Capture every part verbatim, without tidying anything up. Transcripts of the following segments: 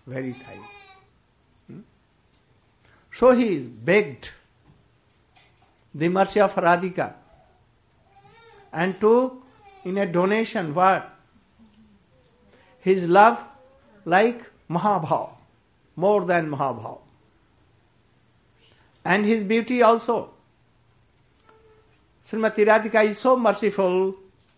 very thigh. Hmm? So he begged the mercy of Radhika and took in a donation what? His love like Mahabhav, more than Mahabhav. And his beauty also. Srimati Radhika is so merciful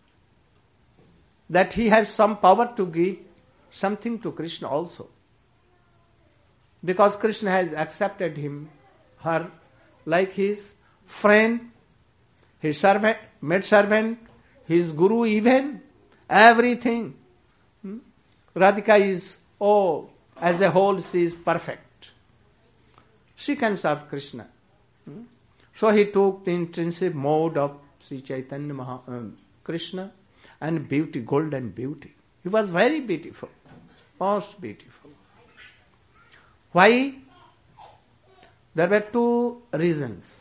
that he has some power to give something to Krishna also. Because Krishna has accepted him, her, like his friend, his servant, maid servant, his guru even, everything. Hmm? Radhika is, oh, as a whole she is perfect. She can serve Krishna. Hmm? So he took the intrinsic mode of Sri Chaitanya Maha, um, Krishna and beauty, golden beauty. He was very beautiful, most beautiful. Why? There were two reasons.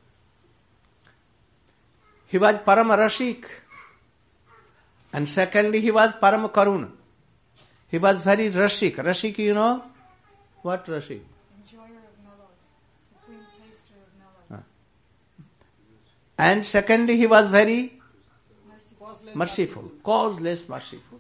He was Param Rashik, and secondly he was Param Karuna. He was very Rashik. Rashik, you know? What Rashik? Enjoyer of mellows, supreme taster of mellows. And secondly he was very Merciful. merciful, causeless merciful.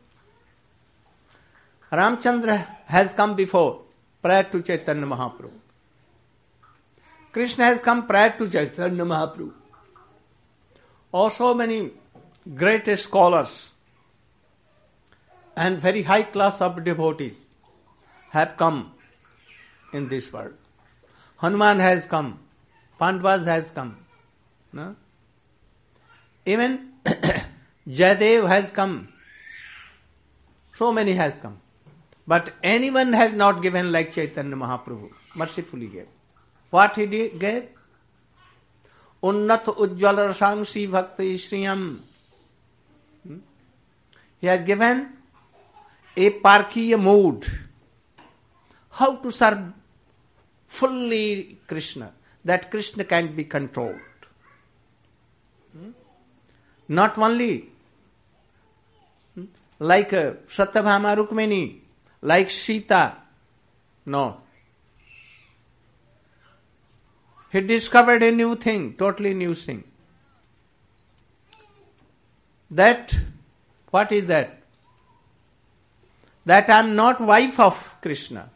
Ramchandra has come before, prior to Chaitanya Mahaprabhu. Krishna has come prior to Chaitanya Mahaprabhu. Also many great scholars and very high class of devotees have come in this world. Hanuman has come, Pandavas has come. No? Even Jayadev has come. So many has come. But anyone has not given like Chaitanya Mahaprabhu. Mercifully gave. What he did, gave? Unnat ujjwal rasangsi bhakti shriyam. Hmm? He has given a parkiya mood. How to serve fully Krishna. That Krishna can be controlled. Hmm? Not only hmm, like uh, Satyabhama Rukmini, like Sita. No. He discovered a new thing, totally new thing. That, what is that? That I am not wife of Krishna.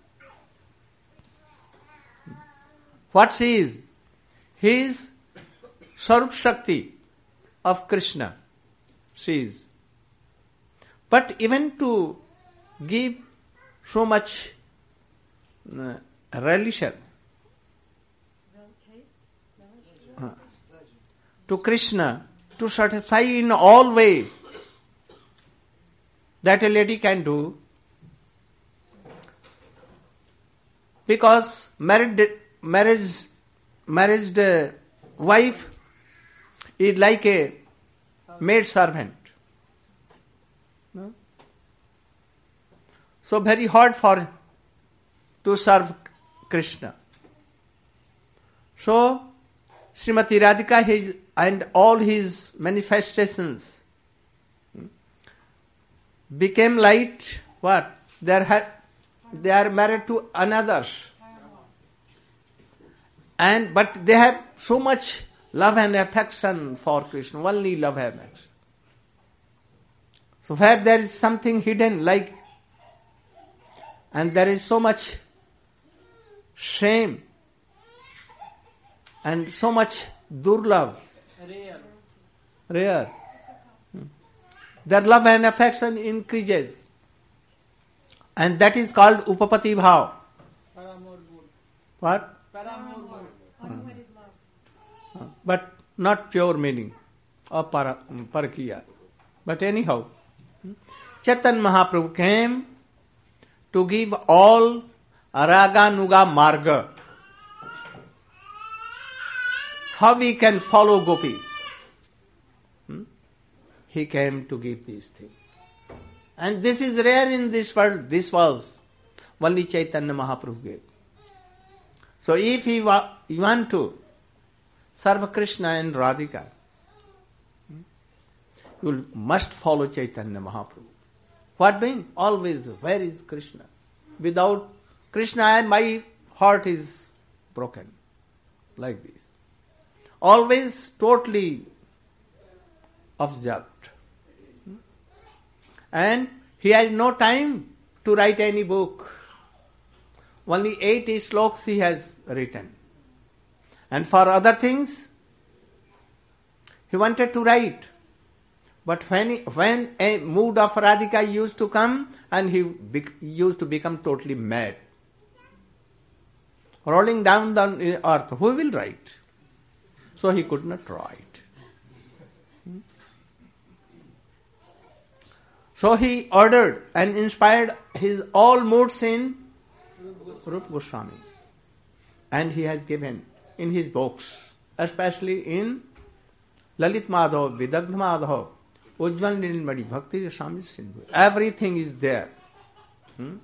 What she is? He is Sarup Shakti of Krishna. She is. But even to give so much uh, relish uh, to Krishna, to satisfy in all ways that a lady can do, because married marriage married uh, wife is like a maid servant. No? So very hard for to serve Krishna. So Srimati Radhika his, and all his manifestations became like what? They are, they are married to another's. And but they have so much love and affection for Krishna, only love and affection. So where there is something hidden like, and there is so much shame and so much durlabh, Rare. rare, their love and affection increases. And that is called Upapati Bhav. Paramore good. What? Paramore good. Unwedded love. But not pure meaning of para, parakiya. But anyhow, Chaitanya Mahaprabhu came to give all Raga Nuga Marga. How we can follow gopis. Hmm? He came to give these things. And this is rare in this world. This was only Chaitanya Mahaprabhu gave. So if you, wa- you want to serve Krishna and Radhika, you must follow Chaitanya Mahaprabhu. What doing? Always, where is Krishna? Without Krishna, my heart is broken. Like this. Always totally observed. And he has no time to write any book. Only eight sloks he has written. And for other things, he wanted to write. But when, he, when a mood of Radhika used to come, and he bec- used to become totally mad. Rolling down the earth, who will write? So he could not write. Hmm? So he ordered and inspired his all moods in Rupa Goswami. And he has given in his books, especially in Lalit Madhav, Vidagdha Madhav, Ujjwal Nilmani, Bhakti Rasami Sindhu. Everything is there. Hmm?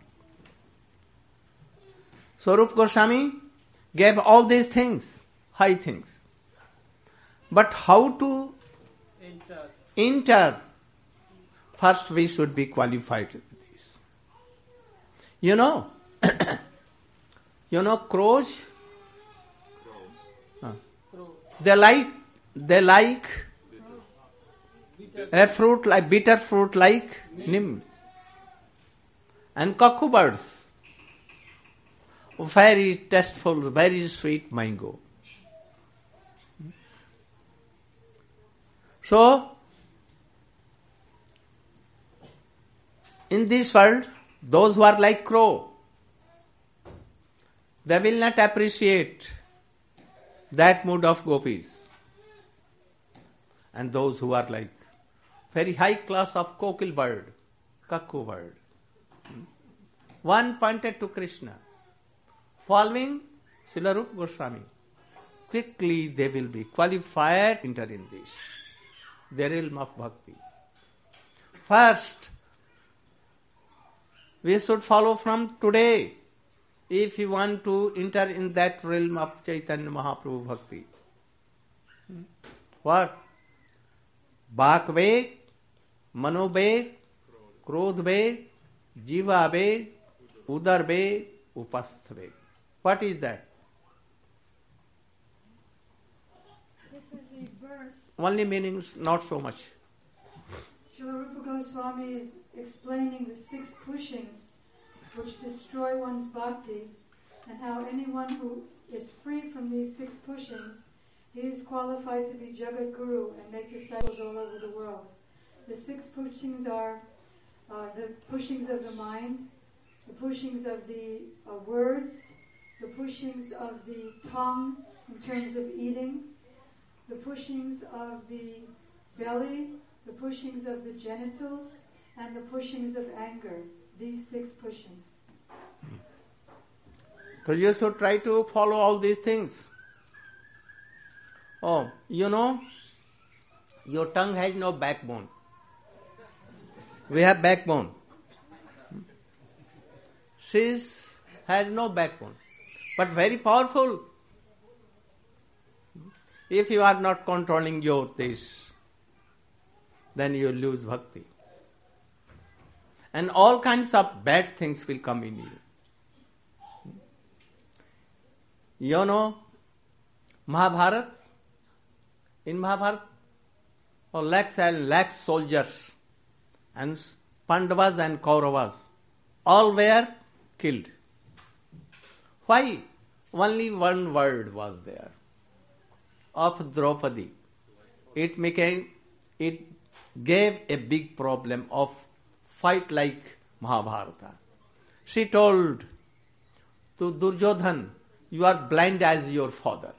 So Rupa Goswami gave all these things, high things. But how to Enter. enter? First we should be qualified with this. You know, you know crows? Huh. Crow. They like, they like Bitter. a fruit like, bitter fruit like nim. And cuckoo birds, very tasteful, very sweet mango. So, in this world, those who are like crow, they will not appreciate that mood of gopis. And those who are like very high class of kokil bird, cuckoo bird. One pointed to Krishna, following Srila Rupa Goswami. Quickly they will be qualified to enter in this, the realm of bhakti. First, we should follow from today if you want to enter in that realm of Chaitanya Mahaprabhu bhakti. What? Bhak Veg, Mano Veg, Krodh Veg, Jiva Veg, Udar Veg, Upasth Veg. What is that? This is a verse. Only meanings, not so much. Srila Rupa Goswami is explaining the six pushings which destroy one's bhakti, and how anyone who is free from these six pushings, he is qualified to be Jagat Guru and make disciples all over the world. The six pushings are uh, the pushings of the mind, the pushings of the uh, words, the pushings of the tongue in terms of eating, the pushings of the belly, the pushings of the genitals, and the pushings of anger. These six pushings. So you should try to follow all these things. Oh, you know, your tongue has no backbone. We have backbone. She has no backbone, but very powerful. If you are not controlling your this, then you lose bhakti. And all kinds of bad things will come in you. You know, Mahabharata, in Mahabharata, oh, lakhs and lakhs soldiers, and Pandavas and Kauravas, all were killed. Why? Only one word was there, of Draupadi. It became, it gave a big problem of fight like Mahabharata. She told to Duryodhan, you are blind as your father.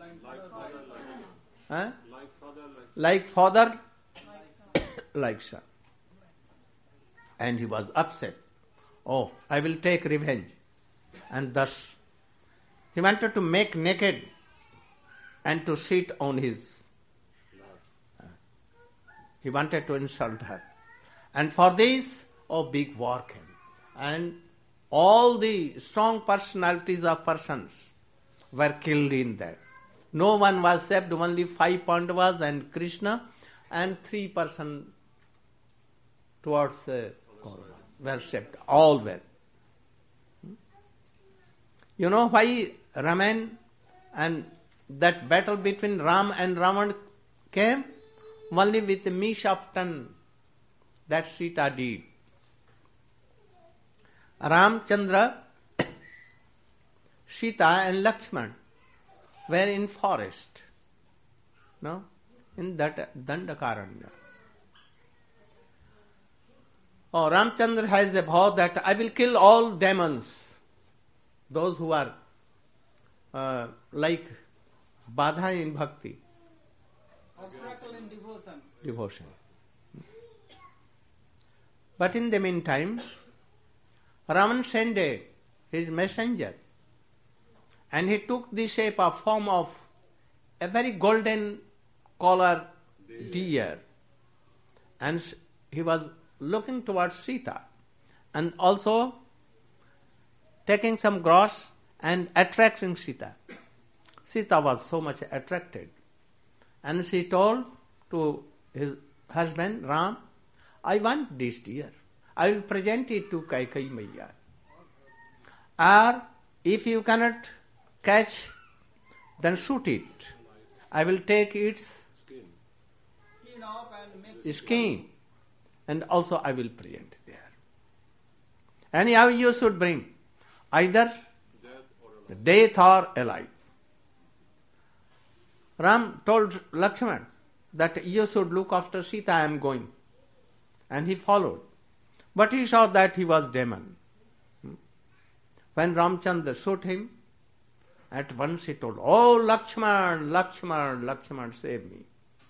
Huh? Like father, like Like father, like son. And he was upset. Oh, I will take revenge. And thus, he wanted to make naked and to sit on his. Uh, he wanted to insult her. And for this, oh, big war came. And all the strong personalities of persons were killed in that. No one was saved, only five Pandavas and Krishna, and three persons towards uh, Kauravas were saved. All were. You know why Raman and that battle between Ram and Ravan came? Only with the mishapen that Sita did. Ramchandra, Sita and Lakshman were in forest, no, in that Dandakaranya. Oh, Ramchandra has a vow that I will kill all demons, those who are uh, like Badha in bhakti. Obstacle in devotion. Devotion. But in the meantime, Ravan sent a, his messenger, and he took the shape of form of a very golden collar deer, and he was looking towards Sita, and also taking some grass and attracting Sita. Sita was so much attracted, and she told to his husband Ram, I want this deer. I will present it to Kaikeyi Maiya. Or if you cannot catch, then shoot it. I will take its Skin off and make skin, and also I will present there. Anyhow you should bring either death or alive. Ram told Lakshman that you should look after Sita, I am going. And he followed. But he saw that he was demon. When Ramchandra shot him, at once he told, Oh Lakshman, Lakshman, Lakshman, save me.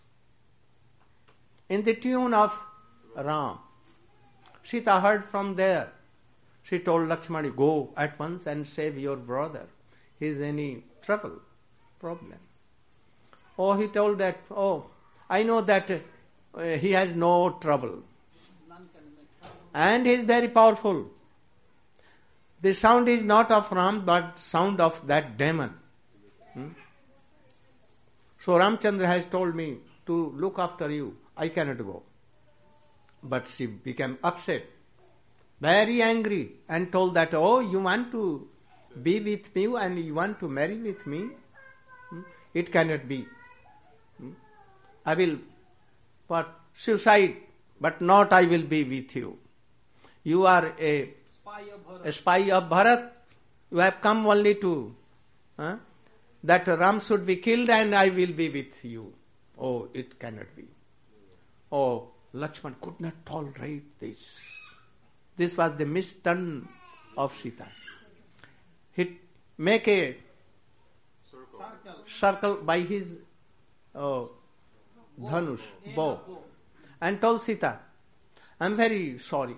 In the tune of Ram, Sita heard from there. She told Lakshmana, go at once and save your brother. He is in any trouble, problem. Oh, he told that, oh, I know that uh, he has no trouble. And he is very powerful. The sound is not of Ram, but sound of that demon. Hmm? So Ramchandra has told me to look after you. I cannot go. But she became upset, very angry, and told that, oh, you want to be with me and you want to marry with me? Hmm? It cannot be. Hmm? I will but suicide, but not I will be with you. You are a, spy of Bharat. a spy of Bharat. You have come only to huh, that Ram should be killed and I will be with you. Oh, it cannot be. Oh, Lakshman could not tolerate this. This was the misturn of Sita. He make a Circle. circle by his oh, dhanush, End bow, of bow. and told Sita, I am very sorry.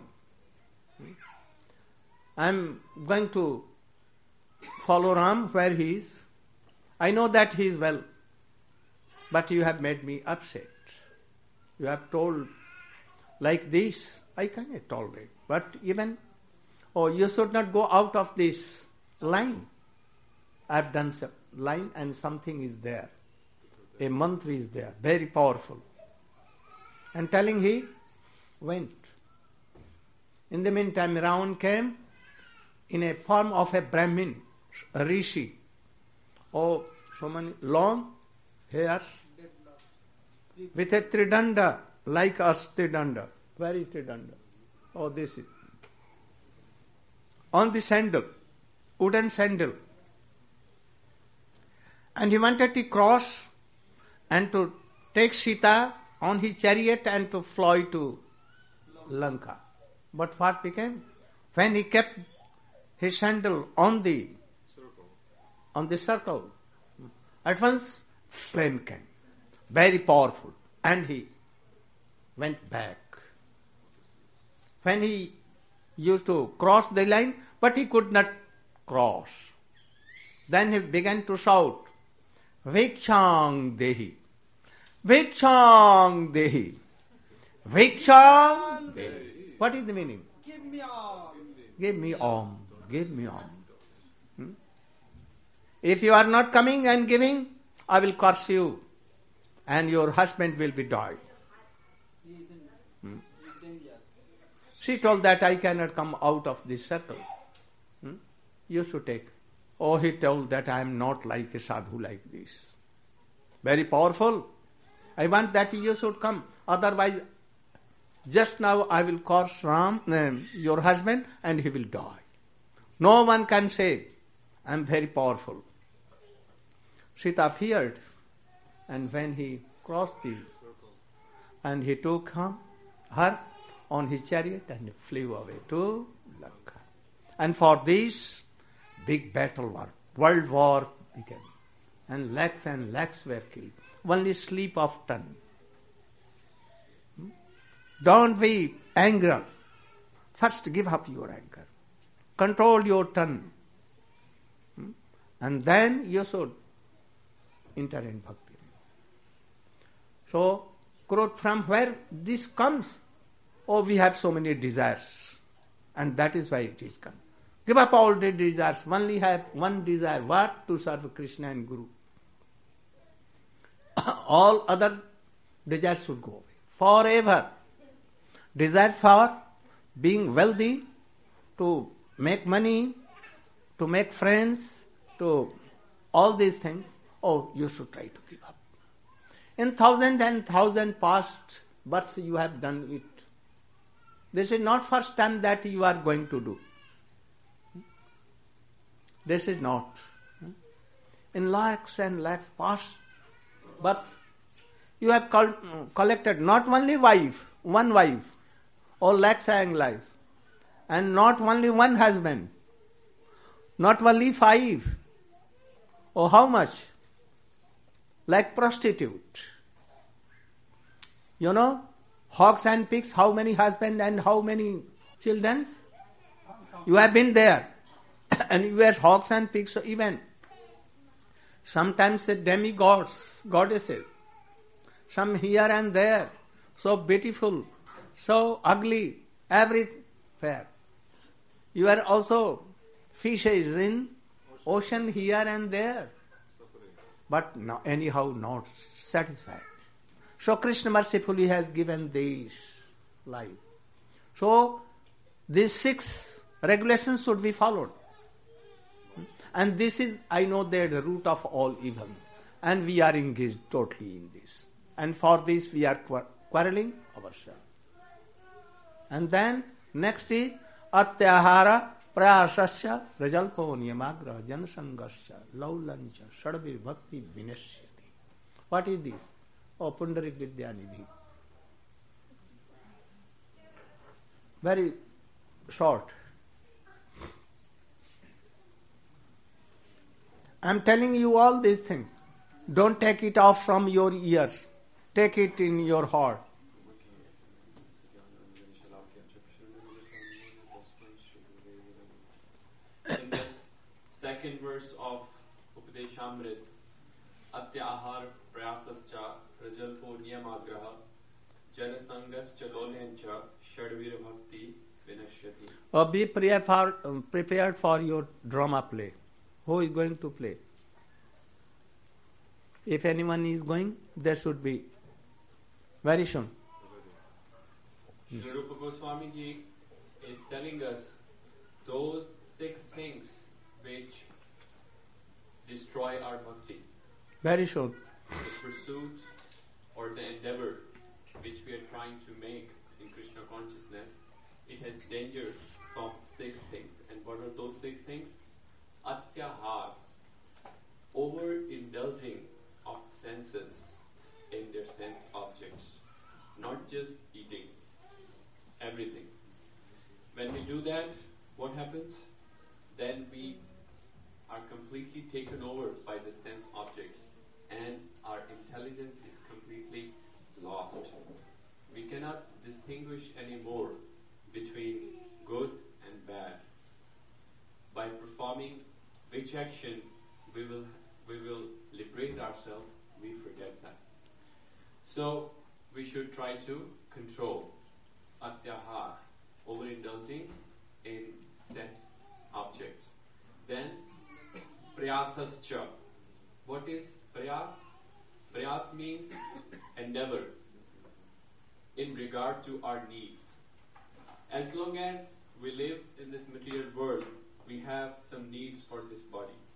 I am going to follow Ram where he is. I know that he is well, but you have made me upset. You have told like this, I cannot tolerate. But even, oh, you should not go out of this line. I have done some line and something is there. A mantra is there, very powerful. And telling he went. In the meantime, Ravan came in a form of a Brahmin, a rishi. Oh, so many long hairs with a tridanda, like us tridanda, very tridanda. Oh, this is. On the sandal, wooden sandal. And he wanted to cross and to take Sita on his chariot and to fly to Lanka. But what became? When he kept his sandal on the circle, on the circle, at once flame came, very powerful, and he went back. When he used to cross the line, but he could not cross. Then he began to shout, Vikshang Dehi, Vikshang Dehi, Vikshang Dehi. What is the meaning? Give me all. Give me om, give me om. Hmm? If you are not coming and giving, I will curse you and your husband will be died. He is in Hmm? danger. She told that I cannot come out of this circle. Hmm? You should take Oh, he told that I am not like a sadhu like this. Very powerful. I want that you should come. Otherwise, just now I will curse Ram, um, your husband, and he will die. No one can say, I am very powerful. Sita feared, and when he crossed the and he took her, her on his chariot and flew away to Lanka. And for this, big battle war, world war began. And lakhs and lakhs were killed. Only sleep of tongue. Hmm? Don't be angry. First give up your anger. Control your tongue. Hmm? And then you should enter in bhakti. So, Krodh, from where this comes? Oh, we have so many desires. And that is why it is come. Give up all the desires. Only have one desire. What? To serve Krishna and Guru. All other desires should go away. Forever. Desire for being wealthy, to make money, to make friends, to all these things. Oh, you should try to give up. In thousand and thousand past births you have done it. This is not first time that you are going to do. This is not. In lakhs and lakhs past births, you have col- collected not only wife, one wife, or lakhs and lives, and not only one husband, not only five, or how much? Like prostitute. You know, hogs and pigs, how many husbands and how many children? You have been there. And you have hogs and pigs, so even sometimes the demigods, goddesses, some here and there, so beautiful, so ugly, everywhere. You are also fishes in ocean here and there. But no, anyhow not satisfied. So Krishna mercifully has given this life. So these six regulations should be followed. And this is, I know, the root of all evils. And we are engaged totally in this. And for this we are quarreling ourselves. And then next is Atyahara Prayasasya Rajalpo Niyamagra Janasangasya Laulancha Shadvir Bhakti Vinashyati. What is this? Oh, Pundarik Vidyanidhi. Very short. I am telling you all these things. Don't take it off from your ears. Take it in your heart. In this second verse of Upadeshamrit, Atyahar Prayasascha Rajalpo Niyamagraha Janasangascha Lolyancha Shadvira Bhakti Vinashyati. Or be prepared for, um, prepared for your drama play. Who is going to play? If anyone is going, there should be very soon. Sri Rupa Goswami Ji is telling us those six things which destroy our bhakti. Very soon. The pursuit or the endeavor which we are trying to make in Krishna consciousness, it has danger from six things. And what are those six things? Atyahar, overindulging of senses in their sense objects, not just eating, everything. When we do that, what happens? Then we are completely taken over by the sense objects and our intelligence is completely lost. We cannot distinguish anymore between good and bad. By performing which action we will we will liberate ourselves, we forget that. So we should try to control atyahar, overindulging in sense objects. Then prayasascha. What is prayas? Prayas means endeavor in regard to our needs. As long as we live in this material world, we have some needs for this body.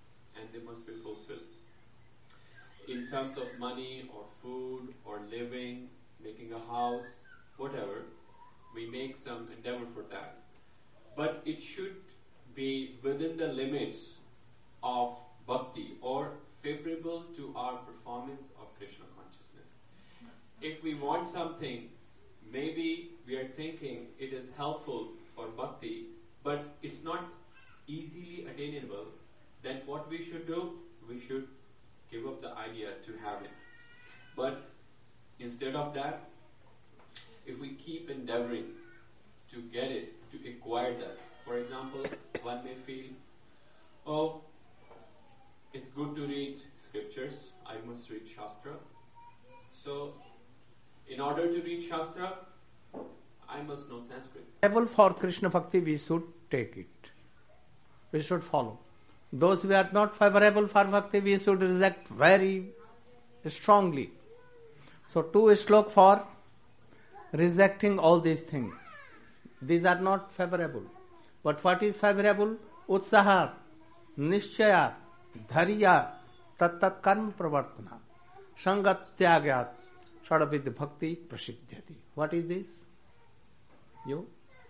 terms of money or food or living, making a house, whatever, we make some endeavor for that. But it should be within the limits of bhakti or favorable to our performance of Krishna consciousness. If we want something, maybe we are thinking it is helpful for bhakti, but it's not easily attainable, then what we should do? We should give up the idea to have it. But instead of that, if we keep endeavoring to get it, to acquire that, for example, one may feel, oh, it's good to read scriptures, I must read Shastra. So, in order to read Shastra, I must know Sanskrit. Able for Krishna Bhakti, we should take it. We should follow. Those who are not favorable for Bhakti, we should reject very strongly. So, two slok for rejecting all these things. These are not favorable. But what is favorable? Utsaha, Nishchaya, Dharya, Tat-tat karma pravartana, Sangat tyagyat, Sadavid bhakti prasiddhyati. What is this? You?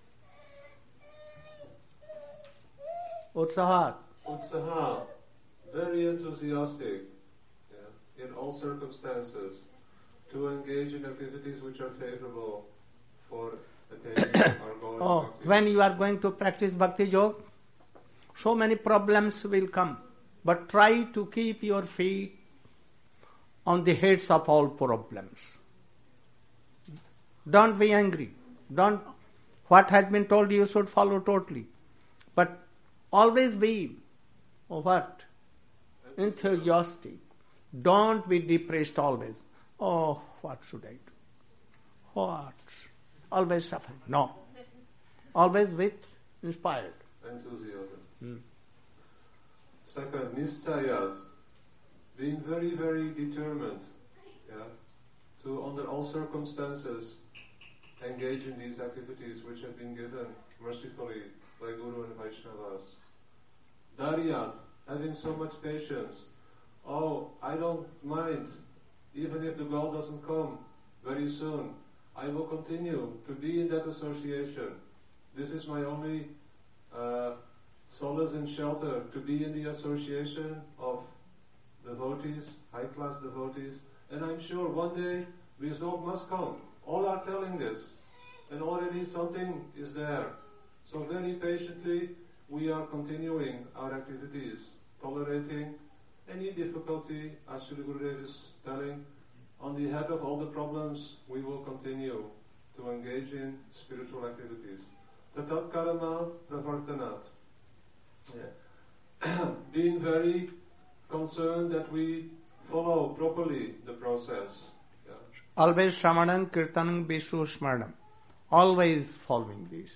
Utsaha. Utsaha, very enthusiastic, yeah, in all circumstances, to engage in activities which are favorable for attaining our goal. Oh, bhakti. when you are going to practice Bhakti Yoga, so many problems will come. But try to keep your feet on the heads of all problems. Don't be angry. Don't. What has been told you should follow totally. But always be, oh, what? Enthusiastic. Don't be depressed always. Oh, what should I do? What? Always suffering. No. Always with inspired. Enthusiasm. Hmm. Second, nishchayat, being very, very determined, yeah, to under all circumstances engage in these activities which have been given mercifully by Guru and Vaishnavas. Daryat, having so much patience. Oh, I don't mind, even if the goal doesn't come very soon. I will continue to be in that association. This is my only uh, solace and shelter, to be in the association of devotees, high-class devotees, and I'm sure one day result must come. All are telling this, and already something is there. So very patiently we are continuing our activities, tolerating any difficulty, as Srila Gurudev is telling. On the head of all the problems, we will continue to engage in spiritual activities. Tatat karma pravartanat. Yeah. Being very concerned that we follow properly the process. Yeah. Always Shramanam, Kirtanam, Vishnu Smaranam. Always following this.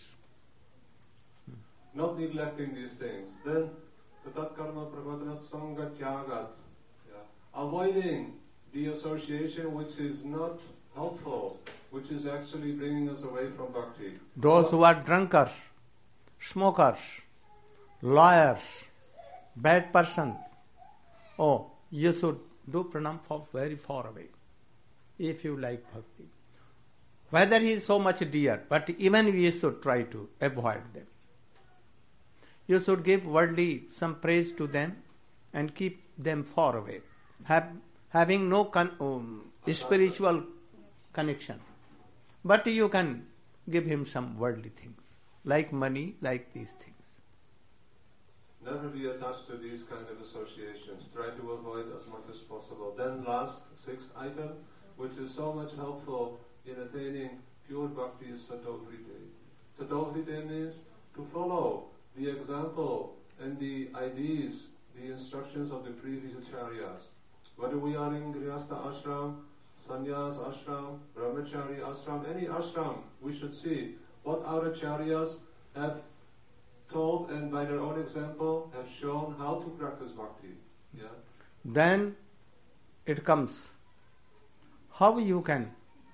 Not neglecting these things. Then, tatat karma pravartanat sanga tyagat. Yeah. Avoiding the association which is not helpful, which is actually bringing us away from bhakti. Those who are drunkards, smokers, lawyers, bad person, oh, you should do pranam for very far away, if you like bhakti. Whether he is so much dear, but even you should try to avoid them. You should give worldly some praise to them and keep them far away, have, having no con- um, spiritual connection. But you can give him some worldly things, like money, like these things. Never be attached to these kind of associations. Try to avoid as much as possible. Then last, sixth item, which is so much helpful in attaining pure bhakti, is Satovrite. Satovrite means to follow the example and the ideas, the instructions of the previous acharyas. Whether we are in Grihastha ashram, Sannyas ashram, Brahmachari ashram, any ashram, we should see what our acharyas have told and by their own example have shown how to practice bhakti. Yeah. Then it comes how you can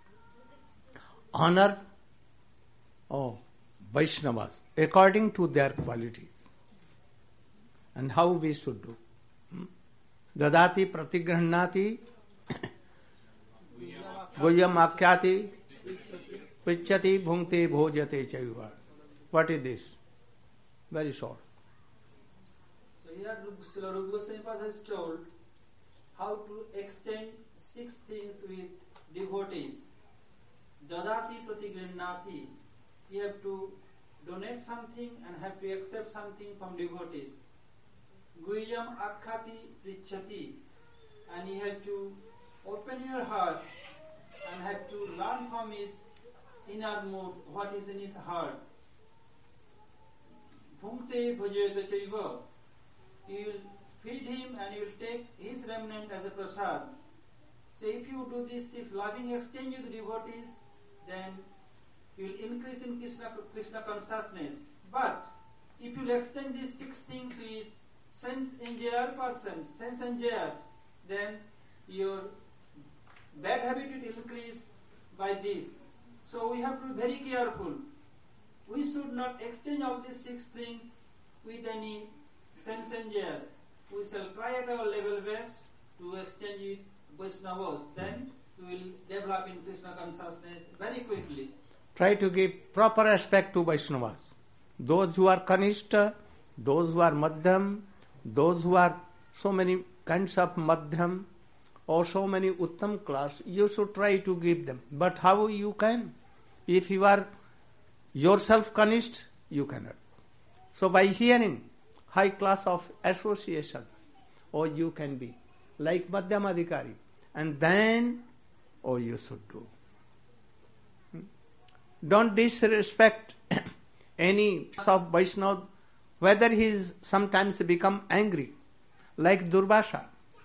honor oh, Vaishnavas according to their qualities and how we should do. Hmm? Dadati pratigrahnati Goyam Akhyati Prichati Bhungte Bhojate Chaiva. What is this? Very short. So here Srila Rupa Goswami Pad has told how to exchange six things with devotees. Dadati pratigrinati. You have to donate something and have to accept something from devotees. Guhyam Akhyati Prichati. And you have to open your heart and have to learn from his inner mood, what is in his heart. Bhungte bhajayata chaiva. You will feed him and you will take his remnant as a prasad. So if you do these six loving exchange with devotees, then you will increase in Krishna, Krishna consciousness. But if you extend these six things with sense enjoyer persons, sense enjoyers, then your bad habit will increase by this. So we have to be very careful. We should not exchange all these six things with any sense enjoyer. We shall try at our level best to exchange with Vaishnavas. Then we will develop in Krishna consciousness very quickly. Try to give proper respect to Vaishnavas. Those who are Kanishta, those who are Madhyam, those who are so many kinds of Madhyam, or so many Uttam class, you should try to give them. But how you can? If you are yourself Kanishta, you cannot. So by hearing high class of association, or you can be like Madhyam Adhikari, and then, oh, you should do. Don't disrespect any of Vaishnava, whether he is sometimes become angry, like Durvasa,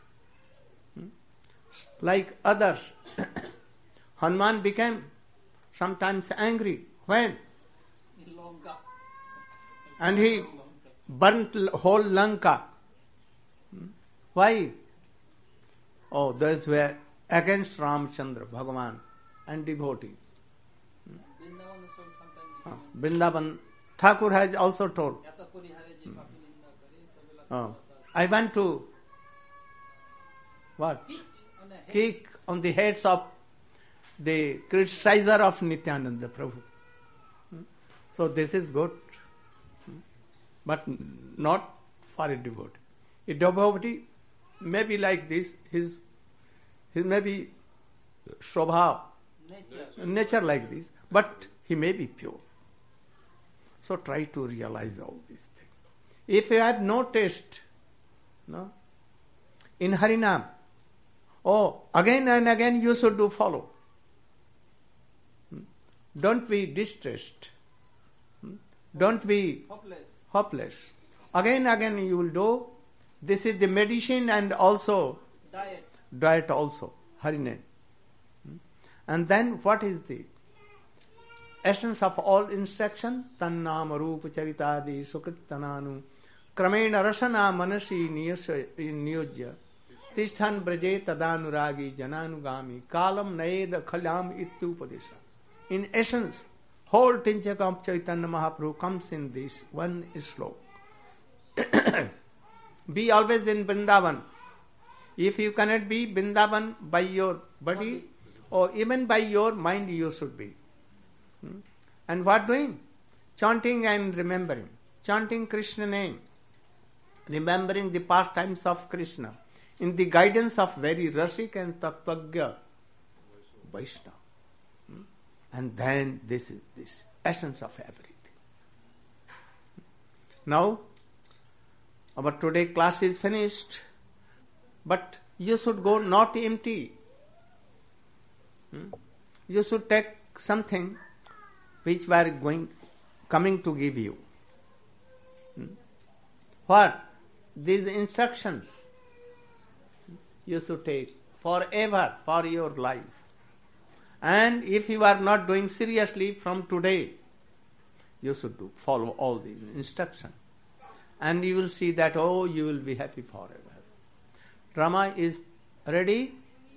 like others. Hanuman became sometimes angry. When? In Lanka. And he burnt whole Lanka. Why? Oh, those were against Ramchandra, Bhagavan, and devotees. Vrindavan sold sometimes. Uh, Vrindavan, Thakur has also told. Uh, I went to what? Kick on the heads of the criticizer of Nityananda Prabhu. So this is good, but not for a devotee. A devotee may be like this, his, his may be Shobha, nature. nature like this, but he may be pure. So try to realize all these things. If you have no taste, no, in Harinam, oh, again and again you should do follow. Don't be distressed. Don't be hopeless. hopeless. Again again you will do. This is the medicine and also Diet. diet also. Harinam. And then what is the essence of all instruction? Tannama rupa charitadi sukrit tananu kramena rasana manasi niyojya tisthan braje tadanuragi jananugami kalam naeda khalyam ityupadesha. In essence, whole Tinchaka of Chaitanya Mahaprabhu comes in this one slok. Be always in Vrindavan. If you cannot be Vrindavan by your body, or even by your mind, you should be. Hmm? And what doing? Chanting and remembering. Chanting Krishna name. Remembering the pastimes of Krishna. In the guidance of very Rasik and Tattvagya Vaishnava. Hmm? And then this is this essence of everything. Now, our today class is finished, but you should go not empty. Hmm? You should take something which we are going, coming to give you. Hmm? What? These instructions you should take forever for your life. And if you are not doing seriously from today, you should do, follow all these instructions. And you will see that, oh, you will be happy forever. Rama is ready?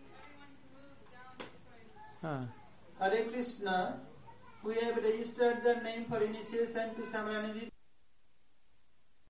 Ah. Hare Krishna, we have registered the name for initiation to Samayanidhi.